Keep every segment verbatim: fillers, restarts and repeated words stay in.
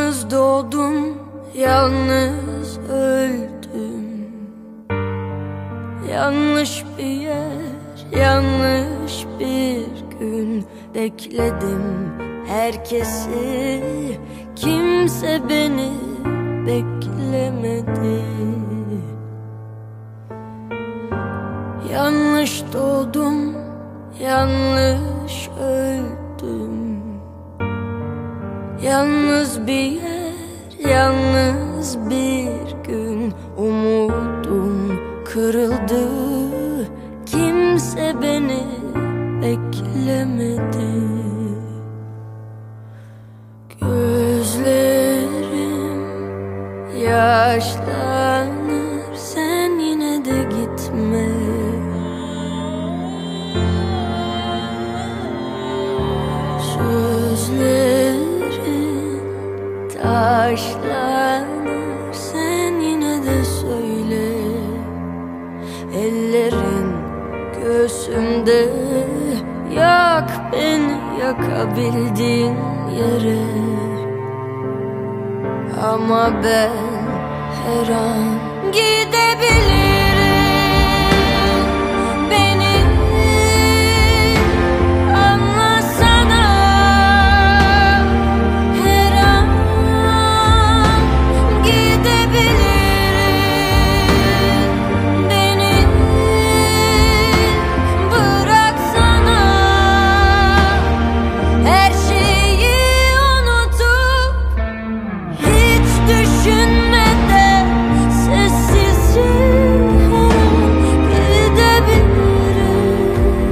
Yalnız doğdum, yalnız öldüm. Yanlış bir yer, yanlış bir gün. Bekledim herkesi, kimse beni beklemedi. Yanlış doğdum, yanlış öldüm. Yalnız bir yer, yalnız bir gün. Umudum kırıldı, kimse beni beklemedi. Gözlerim yaşlanır, sen yine de gitme. Sözlerin taşlanır, sen yine de söyle. Ellerin göğsümde, yak beni yakabildiğin yere. Ama ben her an gidebilirim. Beni anlasana, her an gidebilirim. Beni bıraksana, her şeyi unutup hiç düşünmeden sessizce her an gidebilirim.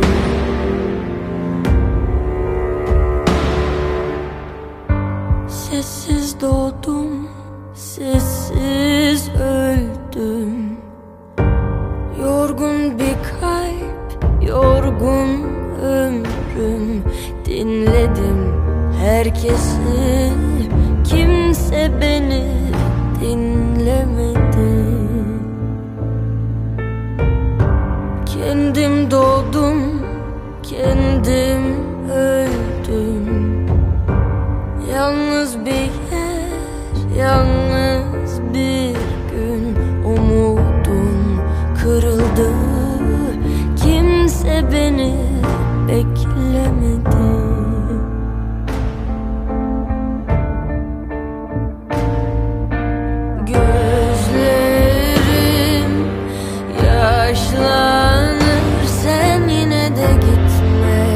Sessiz doğdum, sessiz öldüm. Yorgun bir kalp, yorgun ömrüm. Dinledim herkesi, kimse beni dinlemedi. Kendim doğdum, kendim öldüm. Yalnız bir yer, yalnız bir gün. Umudum kırıldı, kimse beni beklemedi. Gözlerim yaşlanır, sen yine de gitme.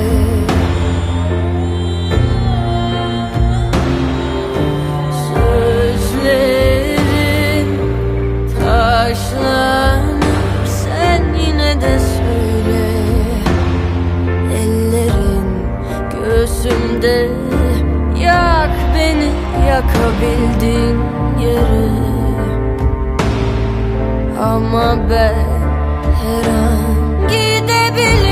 Sözlerim taşlanır, sen yine de söyle. Ellerin göğsümde, yak beni yakabildiğin yere. Ama ben her an gidebilirim.